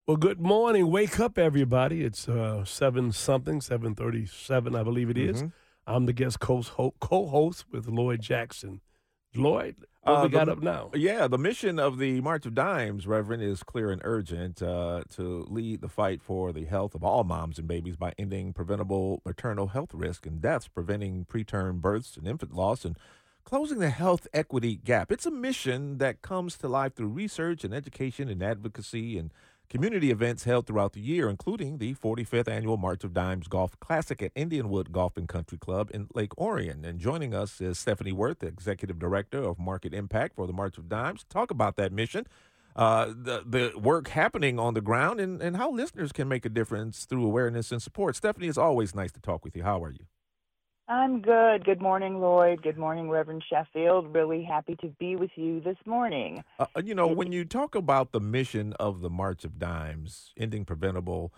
Well, good morning. Wake up, everybody. It's 7 something, 7:37, I believe it is. hmm I'm the guest co-host with Lloyd Jackson. Lloyd, what we got the up now? yeah, the mission of the March of Dimes, Reverend, is clear and urgent to lead the fight for the health of all moms and babies by ending preventable maternal health risk and deaths, preventing preterm births and infant loss, and closing the health equity gap. It's a mission that comes to life through research and education and advocacy and community events held throughout the year, including the 45th annual March of Dimes Golf Classic at Indianwood Golf and Country Club in Lake Orion. And joining us is Stephanie Worth, Executive Director of Market Impact for the March of Dimes. Talk about that mission, the work happening on the ground, and how listeners can make a difference through awareness and support. Stephanie, it's always nice to talk with you. How are you? I'm good. Good morning, Lloyd. Good morning, Reverend Sheffield. Really happy to be with you this morning. It, When you talk about the mission of the March of Dimes, ending preventable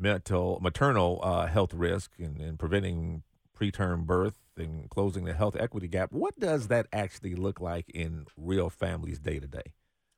maternal health risk and preventing preterm birth and closing the health equity gap, what does that actually look like in real families day to day?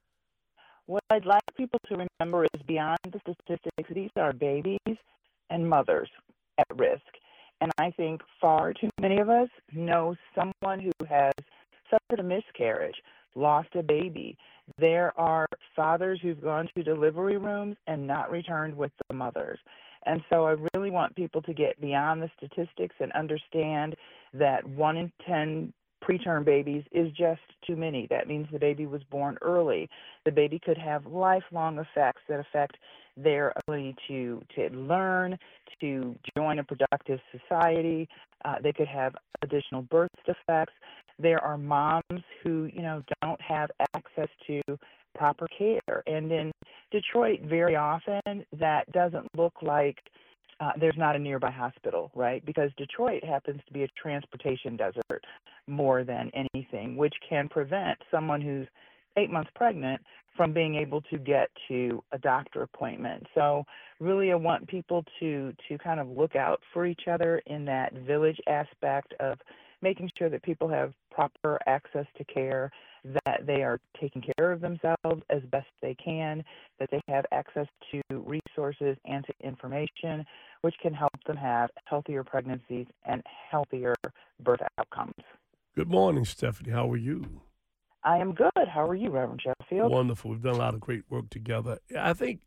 what I'd like people to remember is beyond the statistics, these are babies and mothers at risk. And I think far too many of us know someone who has suffered a miscarriage, lost a baby. There are fathers who've gone to delivery rooms and not returned with the mothers. And so I really want people to get beyond the statistics and understand that 1 in 10 preterm babies is just too many. That means the baby was born early. The baby could have lifelong effects that affect their ability to learn, to join a productive society. They could have additional birth defects. There are moms who, don't have access to proper care. And in Detroit, very often that doesn't look like there's not a nearby hospital, right? Because Detroit happens to be a transportation desert more than anything, which can prevent someone who's 8 months pregnant from being able to get to a doctor appointment. So really I want people to kind of look out for each other in that village aspect of making sure that people have proper access to care, that they are taking care of themselves as best they can, that they have access to resources and to information, which can help them have healthier pregnancies and healthier birth outcomes. Good morning, Stephanie. How are you? I am good. How are you, Reverend Sheffield? Wonderful. We've done a lot of great work together. I think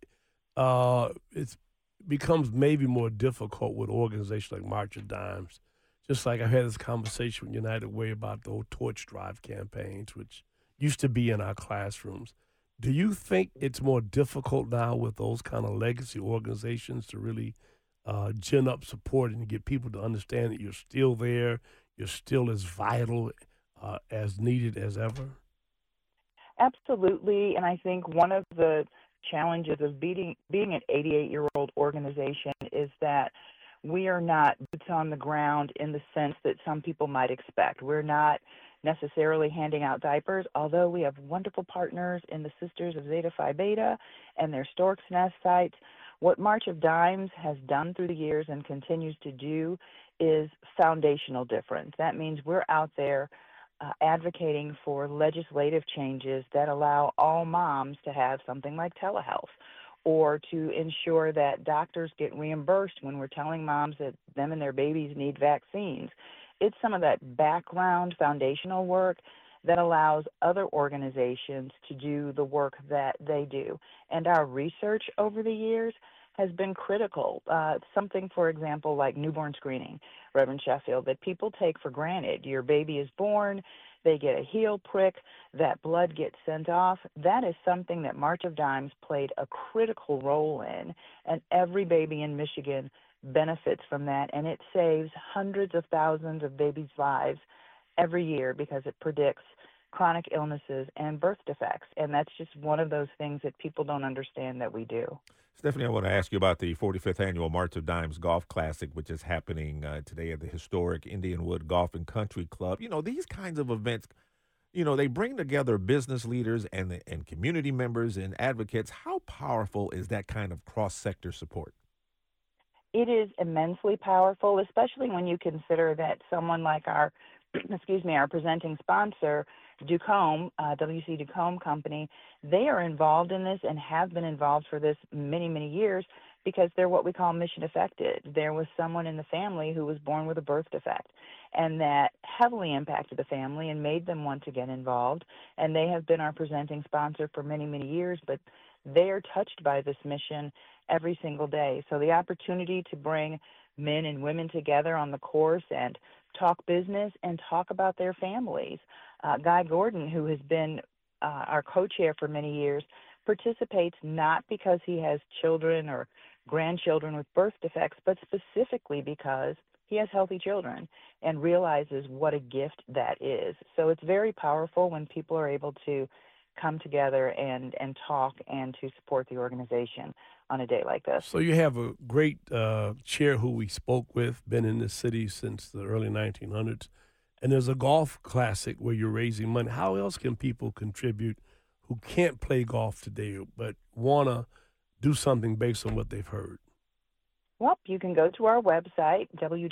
it becomes maybe more difficult with organizations like March of Dimes. Just like I had this conversation with United Way about the old torch drive campaigns, which used to be in our classrooms. Do you think it's more difficult now with those kind of legacy organizations to really gin up support and get people to understand that you're still there, you're still as vital as needed as ever? Absolutely. And I think one of the challenges of being an 88-year-old organization is that we are not boots on the ground in the sense that some people might expect. We're not necessarily handing out diapers, although we have wonderful partners in the Sisters of Zeta Phi Beta and their Stork's Nest sites. What March of Dimes has done through the years and continues to do is foundational difference. That means we're out there advocating for legislative changes that allow all moms to have something like telehealth, or to ensure that doctors get reimbursed when we're telling moms that them and their babies need vaccines. It's some of that background foundational work that allows other organizations to do the work that they do. And our research over the years has been critical. Something, for example, like newborn screening, Reverend Sheffield, that people take for granted. Your baby is born, they get a heel prick, that blood gets sent off. That is something that March of Dimes played a critical role in, and every baby in Michigan benefits from that, and it saves hundreds of thousands of babies' lives every year because it predicts chronic illnesses and birth defects. And that's just one of those things that people don't understand that we do. Stephanie, I want to ask you about the 45th annual March of Dimes Golf Classic, which is happening today at the historic Indianwood Golf and Country Club. These kinds of events, they bring together business leaders and community members and advocates. How powerful is that kind of cross-sector support? It is immensely powerful, especially when you consider that someone like our, excuse me, our presenting sponsor Ducombe, WC Ducombe Company, they are involved in this and have been involved for this many, many years because they're what we call mission affected. There was someone in the family who was born with a birth defect, and that heavily impacted the family and made them want to get involved. And they have been our presenting sponsor for many, many years, but they are touched by this mission every single day. So the opportunity to bring men and women together on the course and talk business and talk about their families. Guy Gordon, who has been our co-chair for many years, participates not because he has children or grandchildren with birth defects, but specifically because he has healthy children and realizes what a gift that is. So it's very powerful when people are able to come together and talk and to support the organization on a day like this. So you have a great chair who we spoke with, been in the city since the early 1900s, and there's a golf classic where you're raising money. How else can people contribute who can't play golf today but want to do something based on what they've heard? Well, you can go to our website,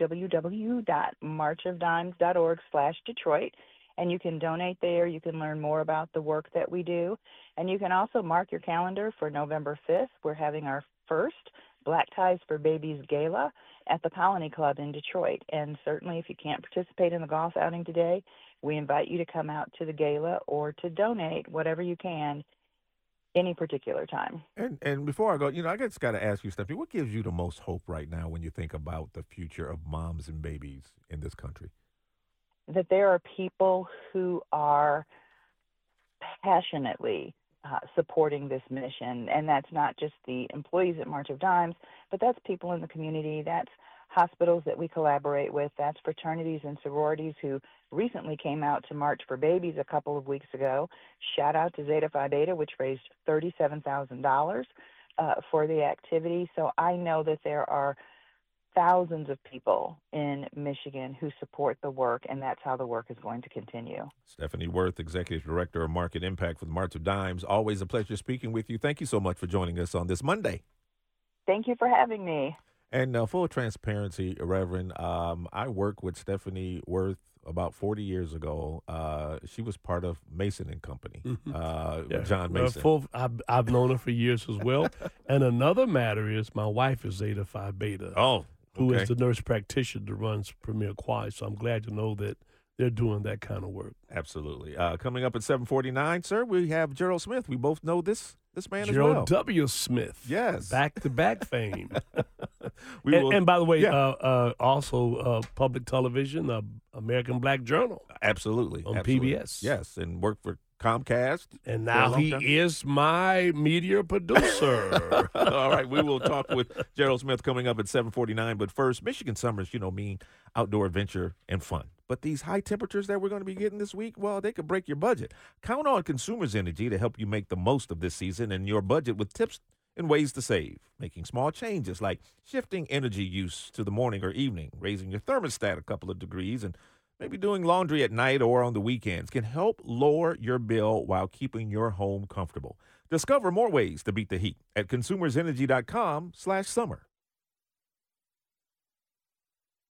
www.marchofdimes.org/Detroit, and you can donate there. You can learn more about the work that we do. And you can also mark your calendar for November 5th. We're having our first Black Ties for Babies Gala at the Colony Club in Detroit. And certainly if you can't participate in the golf outing today, we invite you to come out to the gala or to donate whatever you can any particular time. And before I go, I just got to ask you, Stephanie, what gives you the most hope right now when you think about the future of moms and babies in this country? That there are people who are passionately supporting this mission, and that's not just the employees at March of Dimes, but that's people in the community, that's hospitals that we collaborate with, that's fraternities and sororities who recently came out to March for Babies a couple of weeks ago. Shout out to Zeta Phi Beta, which raised $37,000 for the activity. So I know that there are thousands of people in Michigan who support the work, and that's how the work is going to continue. Stephanie Worth, Executive Director of Market Impact for the March of Dimes. Always a pleasure speaking with you. Thank you so much for joining us on this Monday. Thank you for having me. And full transparency, Reverend, I worked with Stephanie Worth about 40 years ago. She was part of Mason and Company, John Mason. I've known her for years as well. And another matter is my wife is Zeta Phi Beta. Oh, who is the nurse practitioner that runs Premier Quality. So I'm glad to know that they're doing that kind of work. Absolutely. Coming up at 7:49, sir, we have Gerald Smith. We both know this man as well. Gerald W. Smith. Yes. Back-to-back fame. And by the way, also public television, American Black Journal. Absolutely. On Absolutely. PBS. Yes, and worked for Comcast. And now he is my media producer. All right, we will talk with Gerald Smith coming up at 7:49. But first, Michigan summers, mean outdoor adventure and fun. But these high temperatures that we're going to be getting this week, well, they could break your budget. Count on Consumers Energy to help you make the most of this season and your budget with tips and ways to save. Making small changes like shifting energy use to the morning or evening, raising your thermostat a couple of degrees, and maybe doing laundry at night or on the weekends can help lower your bill while keeping your home comfortable. Discover more ways to beat the heat at consumersenergy.com/summer.